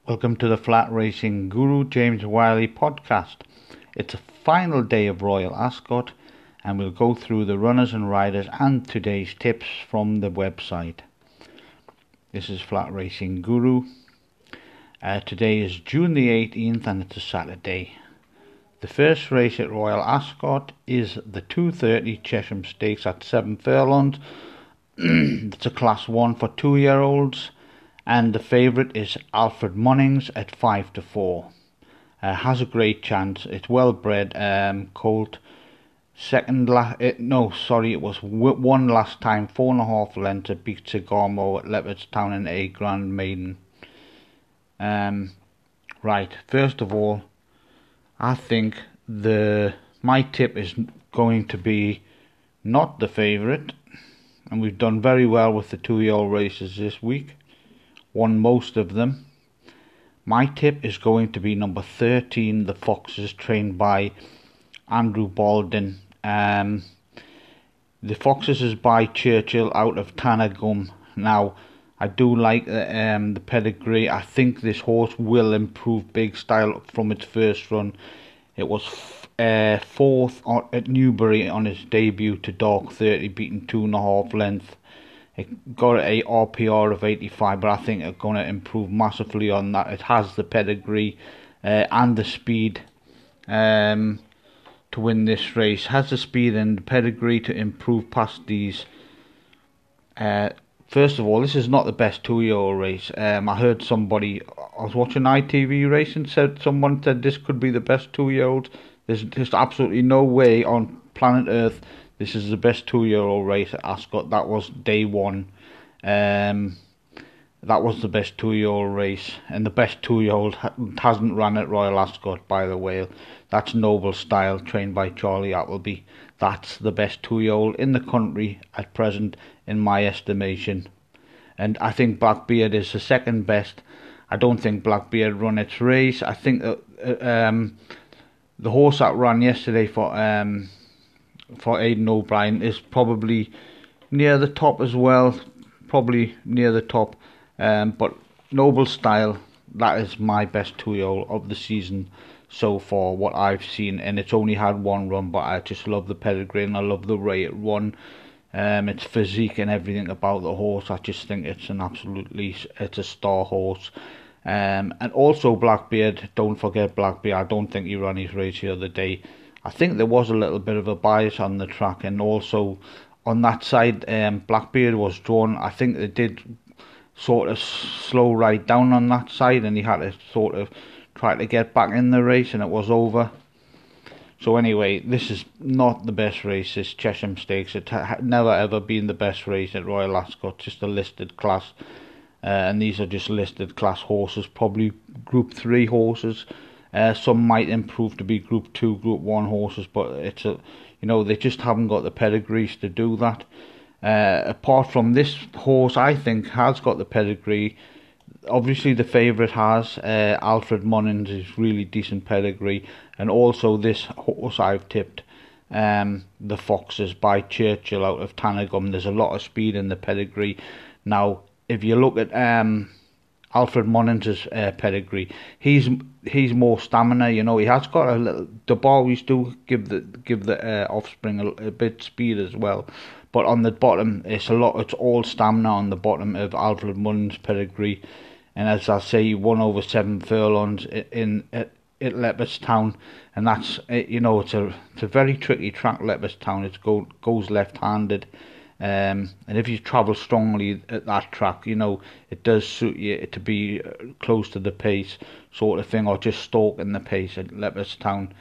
Welcome to the Flat Racing Guru James Wiley podcast. It's a final day of Royal Ascot and we'll go through the runners and riders and today's tips from the website. This is Flat Racing Guru. Today is June the 18th and it's a Saturday. The first race at Royal Ascot is the 2:30 Chesham Stakes at 7 furlongs. It's a class 1 for 2-year-olds. And the favourite is Alfred Munnings at 5-4. Has a great chance. It's well bred. Colt. It was won last time. 4.5 lengths. It beat Sigarmo at Leopardstown in a Grand Maiden. Right. First of all, I think my tip is going to be not the favourite, and we've done very well with the 2-year-old races this week. Won most of them. My tip is going to be number 13, the Foxes, trained by Andrew Baldwin. The Foxes is by Churchill out of Tannagum. Now, I do like the pedigree. I think this horse will improve big style from its first run. It was fourth at Newbury on its debut to Dark 30, beating 2.5 lengths. It got a RPR of 85, but I think it's going to improve massively on that. It has the pedigree and the speed to win this race. Has the speed and the pedigree to improve past these. First of all, this is not the best 2-year-old race. I heard I was watching ITV race and someone said this could be the best 2-year-old. There's just absolutely no way on planet Earth this is the best 2-year-old race at Ascot. That was day one. That was the best 2-year-old race. And the best 2-year-old hasn't run at Royal Ascot, by the way. That's Noble Style, trained by Charlie Appleby. That's the best 2-year-old in the country at present, in my estimation. And I think Blackbeard is the second best. I don't think Blackbeard run its race. I think the horse that ran yesterday for Aidan O'Brien is probably near the top as well. But Noble Style, that is my best 2-year-old of the season so far, what I've seen, and it's only had one run, but I just love the pedigree and I love the way it run. Its physique and everything about the horse, I just think it's a star horse. And also Blackbeard, don't forget Blackbeard. I don't think he ran his race the other day. I think there was a little bit of a bias on the track, and also on that side, Blackbeard was drawn. I think they did sort of slow right down on that side, and he had to sort of try to get back in the race, and it was over. So anyway, this is not the best race, this Chesham Stakes. It never ever been the best race at Royal Ascot, just a listed class. And these are just listed class horses, probably Group 3 horses. Some might improve to be Group 2, Group 1 horses, but they just haven't got the pedigrees to do that. Apart from this horse, I think has got the pedigree. Obviously, the favourite has Alfred Munnings is really decent pedigree, and also this horse I've tipped, the Foxes by Churchill out of Tannagum. There's a lot of speed in the pedigree. Now, if you look at Alfred Munnings' pedigree, he's more stamina. He has got a little. The Bowies do give the offspring a bit speed as well, but on the bottom it's all stamina on the bottom of Alfred Munnings' pedigree. And as I say, he won over 7 furlongs at Leopardstown, and that's it's a very tricky track. Leopardstown, it goes left-handed. And if you travel strongly at that track, it does suit you to be close to the pace sort of thing, or just stalking the pace at Leopardstown.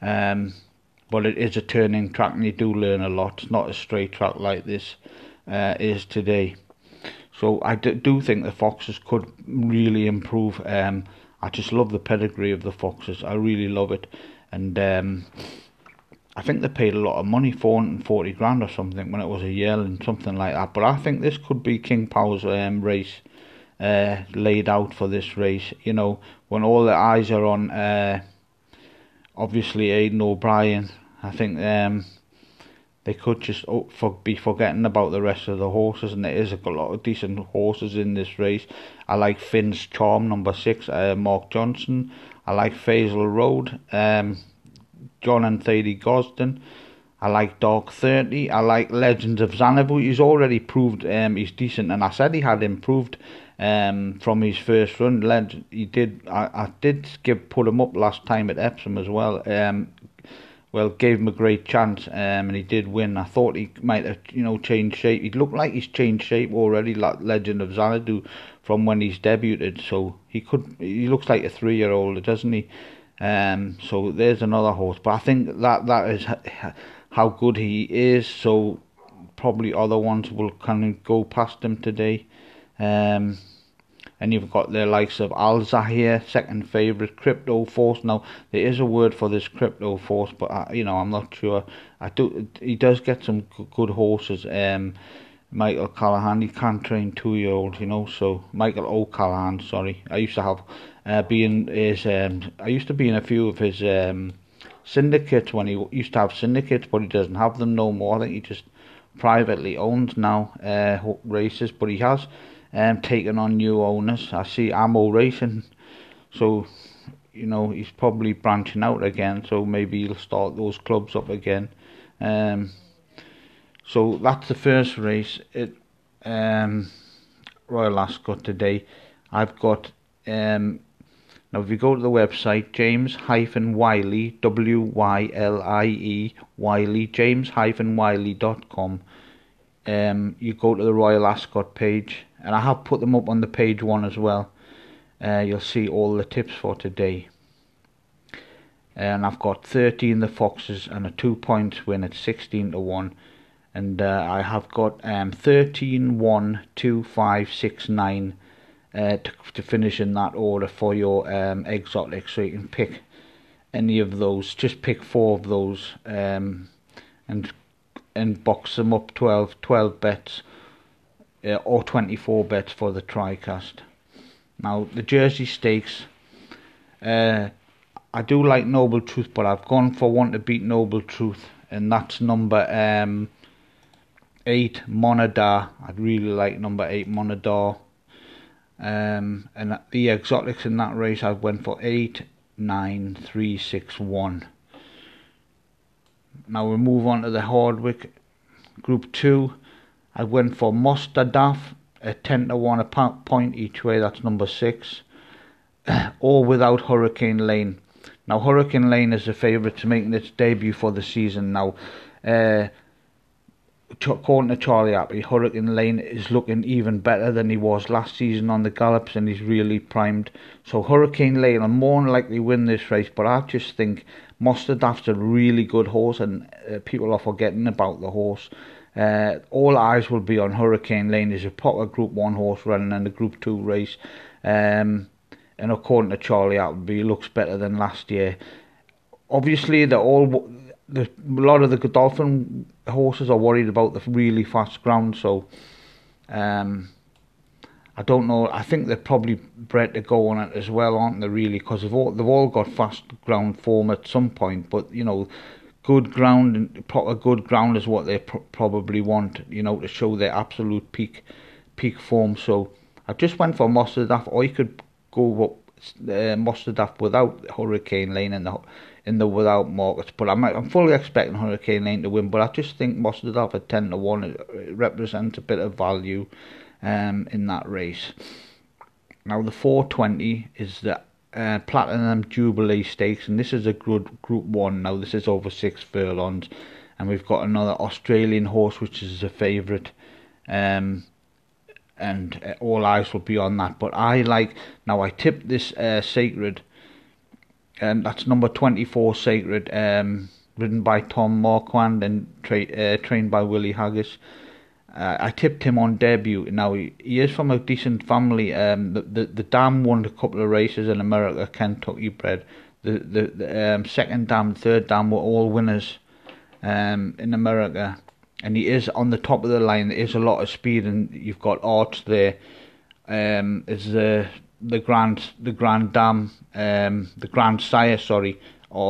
But it is a turning track and you do learn a lot. It's not a straight track like this is today. So I do think the Foxes could really improve. I just love the pedigree of the Foxes. I really love it. And I think they paid a lot of money, 440 grand or something, when it was a yearling, something like that. But I think this could be King Power's race laid out for this race. When all the eyes are on, obviously, Aidan O'Brien. I think they could just be forgetting about the rest of the horses, and there is a lot of decent horses in this race. I like Finn's Charm, number 6, Mark Johnson. I like Faisal Road, John and Thady Gosden. I like Dark 30. I like Legends of Xanadu. He's already proved he's decent, and I said he had improved from his first run. He did. I did put him up last time at Epsom as well. Well, gave him a great chance, and he did win. I thought he might have, changed shape. He looked like he's changed shape already, like Legend of Xanadu, from when he's debuted. So he looks like a 3-year-old, doesn't he? So there's another horse, but I think that is how good he is. So probably other ones will kind of go past him today. And you've got the likes of Alza here, second favourite, Crypto Force. Now there is a word for this Crypto Force, but I'm not sure. He does get some good horses. Michael Callahan, he can train 2-year-olds, So Michael O'Callahan, sorry. I used to have I used to be in a few of his syndicates when he used to have syndicates, but he doesn't have them no more. I think he just privately owns now races, but he has taken on new owners. I see Ammo Racing, so he's probably branching out again. So maybe he'll start those clubs up again. So that's the first race at Royal Ascot today. I've got now if you go to the website James-Wiley, W-Y-L-I-E, Wiley, James-Wiley.com. You go to the Royal Ascot page, and I have put them up on the page 1 as well. You'll see all the tips for today. And I've got 13 the Foxes and a 2 points win at 16-1. And I have got 13, 1, 2, 5, 6, 9 to finish in that order for your exotic. So you can pick any of those. Just pick 4 of those and box them up 12 bets or 24 bets for the TriCast. Now the Jersey Stakes, I do like Noble Truth, but I've gone for one to beat Noble Truth, and that's number 8 Monadar. I'd really like number 8 Monadar. And the exotics in that race, I went for 8, 9, 3, 6, 1. Now we move on to the Hardwick Group 2. I went for Mostadaf at 10-1 a point each way. That's number 6. Or without Hurricane Lane. Now Hurricane Lane is the favourite to make its debut for the season. Now according to Charlie Appley, Hurricane Lane is looking even better than he was last season on the gallops, and he's really primed. So Hurricane Lane will more than likely win this race, but I just think Mostadaf's a really good horse, and people are forgetting about the horse. All eyes will be on Hurricane Lane. He's a proper Group 1 horse running in the Group 2 race. And according to Charlie Appleby, he looks better than last year. Obviously, a lot of the Godolphin horses are worried about the really fast ground, so I don't know. I think they're probably bred to go on it as well, aren't they? Really, because they've all got fast ground form at some point. But good ground and proper good ground is what they probably want. To show their absolute peak form. So I just went for Mostadaf, or you could go up Mostadaf without Hurricane Lane in the without markets. But I'm fully expecting Hurricane Lane to win. But I just think Mostadaf at 10-1 represents a bit of value in that race. Now the 420 is the Platinum Jubilee Stakes, and this is a good Group 1. Now this is over 6 furlongs, and we've got another Australian horse which is a favourite, and all eyes will be on that. But I tipped this Sacred, and that's number 24 Sacred, ridden by Tom Marquand and trained by Willie Haggis. I tipped him on debut. Now he is from a decent family. The dam won a couple of races in America, Kentucky bred. The second dam, third dam were all winners in America, and he is on the top of the line. There is a lot of speed, and you've got Arch there. Is the Grand Sire, Arch.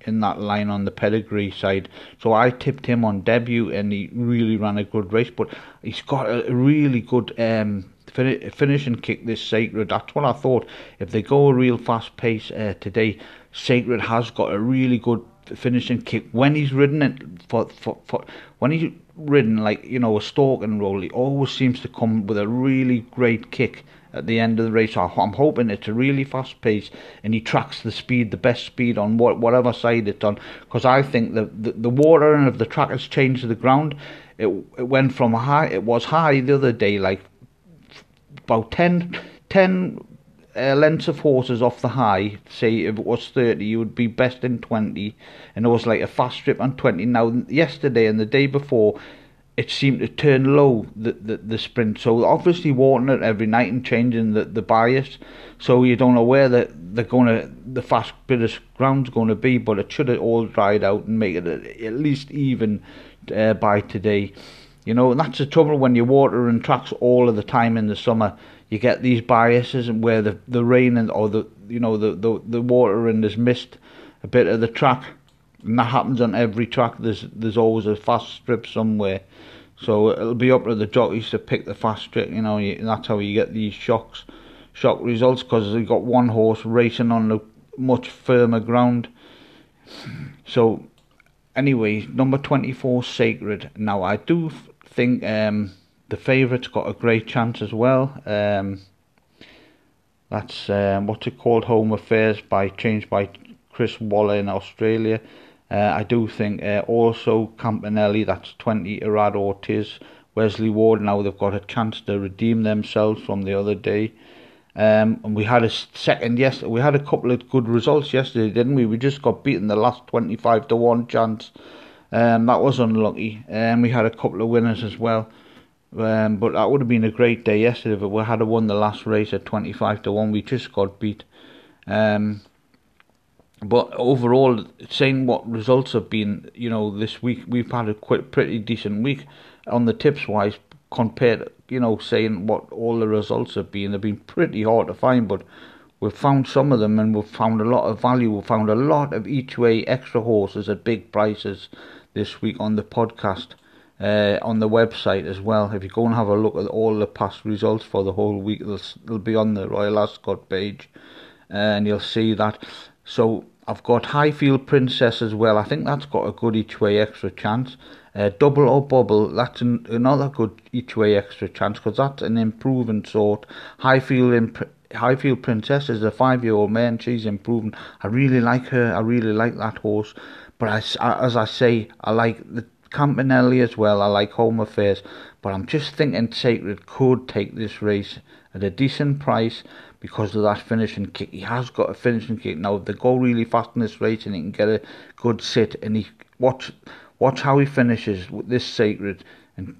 in that line on the pedigree side. So I tipped him on debut, and he really ran a good race. But he's got a really good finishing kick, this Sacred. That's what I thought. If they go a real fast pace today, Sacred has got a really good finishing kick. When he's ridden it when he's ridden like, you know, a stalk and roll, he always seems to come with a really great kick at the end of the race. I'm hoping it's a really fast pace and he tracks the best speed on whatever side it's on, because I think the water and if the track has changed to the ground, it went from high. It was high the other day, like about 10 lengths of horses off the high. Say if it was 30, you would be best in 20, and it was like a fast strip on 20. Now yesterday and the day before, it seemed to turn low, the sprint. So obviously watering it every night and changing the bias, so you don't know where the fast bit of ground's going to be, but it should have all dried out and make it at least even by today. You know, and that's the trouble when you water and tracks all of the time in the summer. You get these biases where the rain or the water and has missed a bit of the track, and that happens on every track. There's always a fast strip somewhere, so it'll be up to the jockeys to pick the fast strip. You know, and that's how you get these shock results, because you've got one horse racing on the much firmer ground. So anyway, number 24, Sacred. Now I do think the favourite's got a great chance as well. That's what's it called, Home Affairs, changed by Chris Waller in Australia. I do think also Campanelli, that's 20, Irad Ortiz, Wesley Ward. Now they've got a chance to redeem themselves from the other day. And we had a second yesterday. We had a couple of good results yesterday, didn't we? We just got beaten the last 25-1 chance. That was unlucky. We had a couple of winners as well. But that would have been a great day yesterday if we had won the last race at 25-1. We just got beat. But overall, saying what results have been, you know, this week, we've had a pretty decent week on the tips wise compared, you know, saying what all the results have been. They've been pretty hard to find, but we've found some of them, and we've found a lot of value. We've found a lot of each way extra horses at big prices this week on the podcast, on the website as well. If you go and have a look at all the past results for the whole week, they'll be on the Royal Ascot page, and you'll see that. So I've got Highfield Princess as well. I think that's got a good each way extra chance. Double or Bubble, that's another good each way extra chance, because that's an improving sort. Highfield Princess is a 5-year-old mare. She's improving. I really like her. I really like that horse. But as I say, I like the Campanelli as well. I like Home Affairs. But I'm just thinking Sacred could take this race at a decent price because of that finishing kick. He has got a finishing kick. Now, if they go really fast in this race and he can get a good sit, and he watch how he finishes with this Sacred, and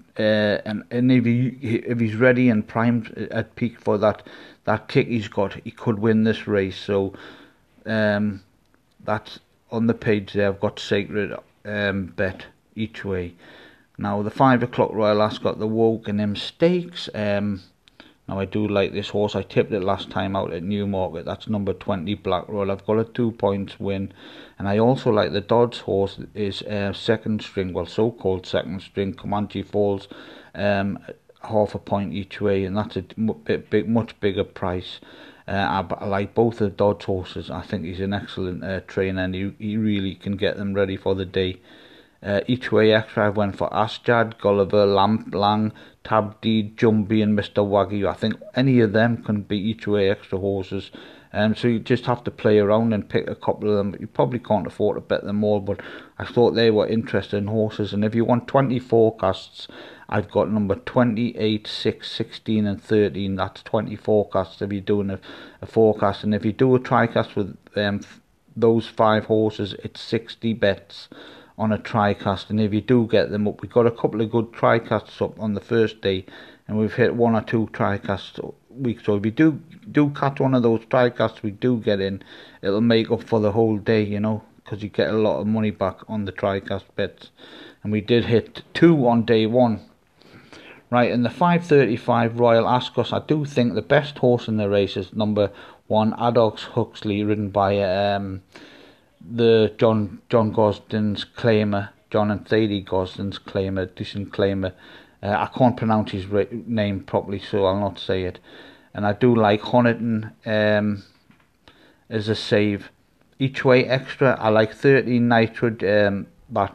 if he's ready and primed at peak for that kick he's got, he could win this race. So that's on the page there. I've got Sacred bet each way. Now the 5 o'clock Royal Ascot, the Wokingham Stakes. Now I do like this horse. I tipped it last time out at Newmarket. That's number 20, Black Royal. I've got a 2 points win. And I also like the Dodds horse, is second string, well, so-called second string, Comanche Falls, half a point each way, and that's a much bigger price. I like both the Dodds horses. I think he's an excellent trainer, and he really can get them ready for the day. Each way extra, I went for Asjad, Gulliver, Lamp, Lang, Tabdi, Jumbie and Mr. Wagyu. I think any of them can be each way extra horses. So you just have to play around and pick a couple of them. You probably can't afford to bet them all, but I thought they were interesting horses. And if you want 20 forecasts, I've got number 28, 6, 16 and 13. That's 20 forecasts if you're doing a forecast. And if you do a TriCast with those 5 horses, it's 60 bets on a TriCast. And if you do get them up, we've got a couple of good TriCasts up on the first day, and we've hit 1 or 2 TriCasts week. So if you do catch one of those TriCasts we do get in, it'll make up for the whole day, you know, because you get a lot of money back on the TriCast bets. And we did hit 2 on day 1. Right, in the 5:35 Royal Ascot, I do think the best horse in the race is number 1, Addox Huxley, ridden by the John Gosden's claimer, John and Thady Gosden's claimer, decent claimer. I can't pronounce his name properly, so I'll not say it. And I do like Honiton as a save. Each way extra, I like 13 Knightwood,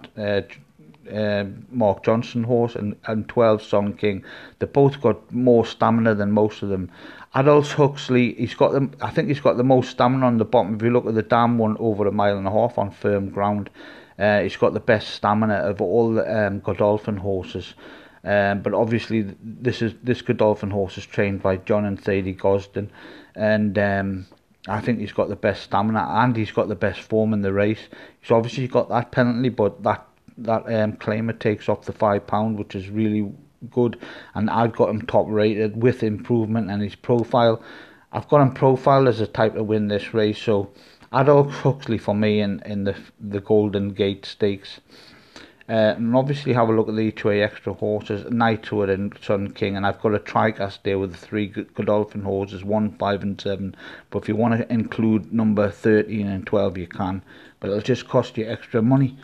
Mark Johnson horse, and 12 Son King. They both got more stamina than most of them. Adolf Huxley, I think he's got the most stamina on the bottom. If you look at the dam one over a mile and a half on firm ground, he's got the best stamina of all the Godolphin horses. But obviously this Godolphin horse is trained by John and Thady Gosden, and I think he's got the best stamina and he's got the best form in the race. He's obviously got that penalty, but that claimer takes off the £5, which is really good, and I've got him top rated with improvement and his profile. I've got him profiled as a type to win this race, so Adolf Huxley for me in the Golden Gate Stakes. And obviously have a look at the each way extra horses, Knightwood and Son King, and I've got a tricast there with the 3 Godolphin horses, 1, 5 and 7, but if you want to include number 13 and 12 you can, but it'll just cost you extra money.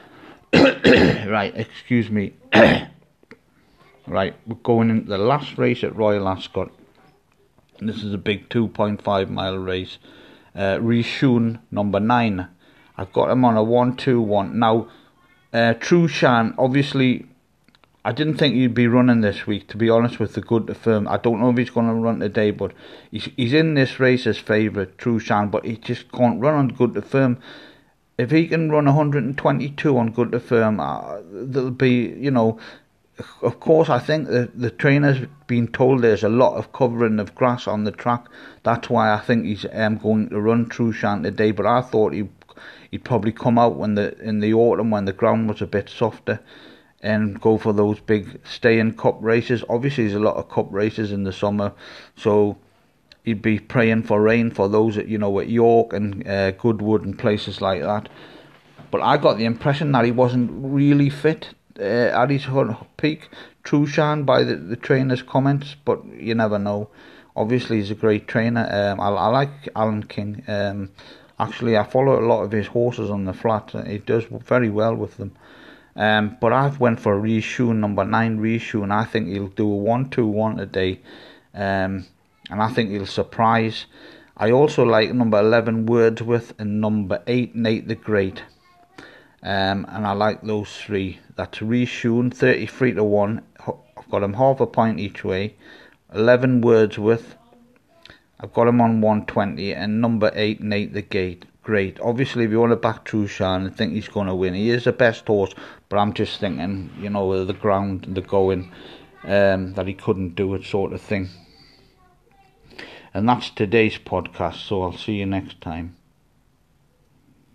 Right, excuse me. Right, we're going into the last race at Royal Ascot. And this is a big 2.5 mile race. Rishun, number 9. I've got him on a 1-2-1. Now, Trushan, obviously, I didn't think he'd be running this week, to be honest, with the Good to Firm. I don't know if he's going to run today, but he's in this race as favourite, Trushan, but he just can't run on Good to Firm. If he can run 122 on Good to Firm, there'll be, of course, I think the trainer's been told there's a lot of covering of grass on the track. That's why I think he's going to run Trushan today, but I thought he'd probably come out in the autumn when the ground was a bit softer and go for those big stay-in cup races. Obviously, there's a lot of cup races in the summer, so he'd be praying for rain for those at York and Goodwood and places like that. But I got the impression that he wasn't really fit at his peak, Trushan, by the trainer's comments, but you never know. Obviously, he's a great trainer. I like Alan King. Actually, I follow a lot of his horses on the flat. He does very well with them. But I've went for Rishun, number 9 Rishun. I think he'll do a 1-2-1 today. And I think he'll surprise. I also like number 11 Wordsworth and number 8 Nate the Great. And I like those 3. That's Rishun, 33-1. I've got him half a point each way. 11 Wordsworth, I've got him on 120, and number 8 Nate the Great. Obviously, if you want to back Trushan, I think he's going to win. He is the best horse, but I'm just thinking, with the ground and the going, that he couldn't do it, sort of thing. And that's today's podcast, so I'll see you next time.